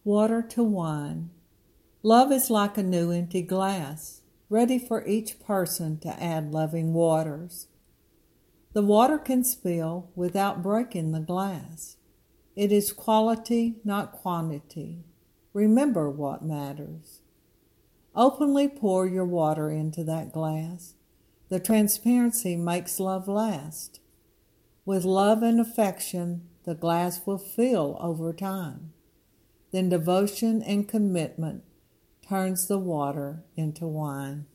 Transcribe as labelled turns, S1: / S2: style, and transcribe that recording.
S1: Water to wine. Love is like a new empty glass, ready for each person to add loving waters. The water can spill without breaking the glass. It is quality, not quantity. Remember what matters. Openly pour your water into that glass. The transparency makes love last. With love and affection, the glass will fill over time. Then devotion and commitment turns the water into wine.